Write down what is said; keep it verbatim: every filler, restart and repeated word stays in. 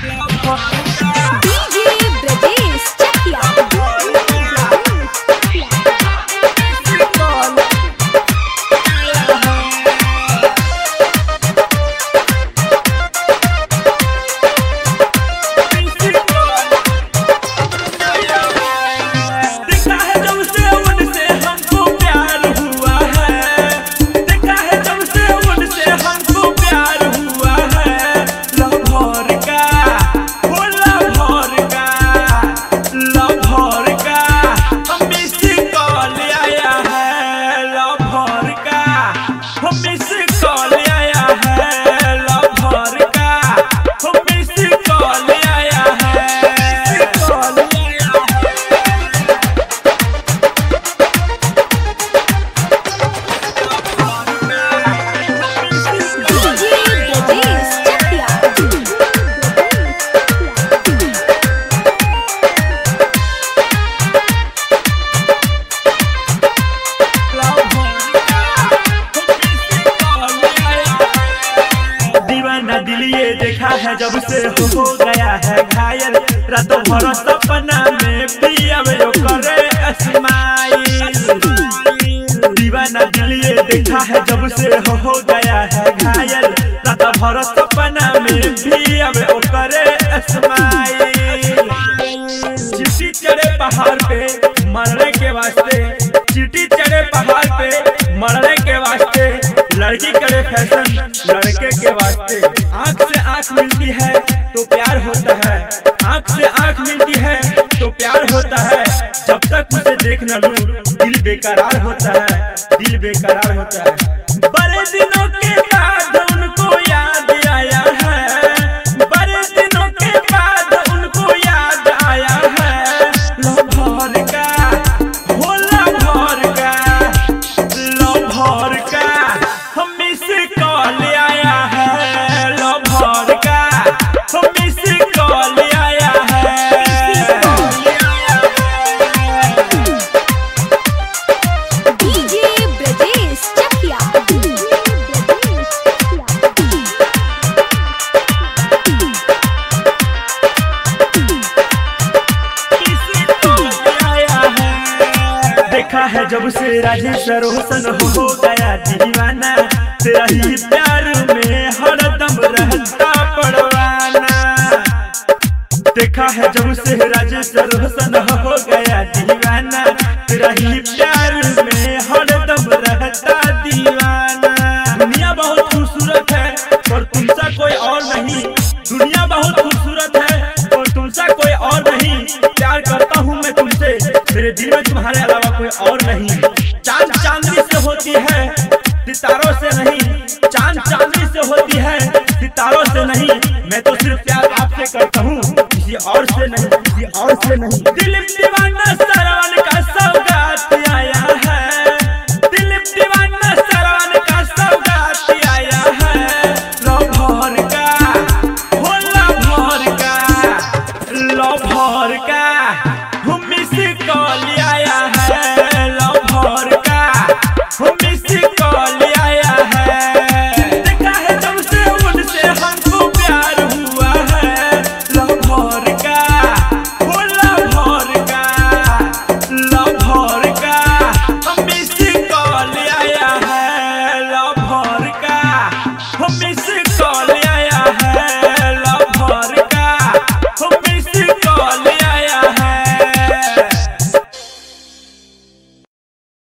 DJ Brajesh चकिया दिलिए देखा है जब से हो गया है घायल रातों भर सपना में पिया करे स्माइल। दीवाना दिलिए देखा है जब से हो गया है घायल रातों भर सपना में पिया करे स्माइल। चिट्ठी चढ़े पहाड़ पे मरने के वास्ते, चिट्ठी चढ़े पहाड़ पे मरने के वास्ते, लड़की करे फैशन लड़के के वास्ते। आँख से आँख मिलती है तो प्यार होता है, आँख से आँख मिलती है तो प्यार होता है। जब तक उसे देख न लूं दिल बेकरार होता है, दिल बेकरार होता है। बड़े दिनों के बाद उनको याद आया है, बड़े दिनों के बाद उनको याद आया है। लो भर का भोला भर का, लो भर का हम इसे कॉल आया है, लो भर का हम इसे कॉल आया है। डीजे ब्रजेश चकिया देखा है जब से राजेश रोशन हो गया दीवाना, तेरा ही प्यार में हरदम रहता पड़वाना। देखा है जब से राजेश रोशन हो गया दीवाना, तेरा ही प्यार में हरदम रहता दीवाना। दुनिया बहुत खूबसूरत है और तुमसा कोई और नहीं, दुनिया बहुत खूबसूरत है और तुमसा कोई और नहीं। प्यार करता हूँ मैं तुमसे, मेरे दिल में तुम्हारे अलावा कोई और नहीं। चांद चांदनी से होती है सितारों से नहीं, चांद चांदनी से होती है सितारों से नहीं। मैं तो सिर्फ प्यार आपसे करता हूँ, किसी और से नहीं, किसी और से नहीं। दिल दीवाना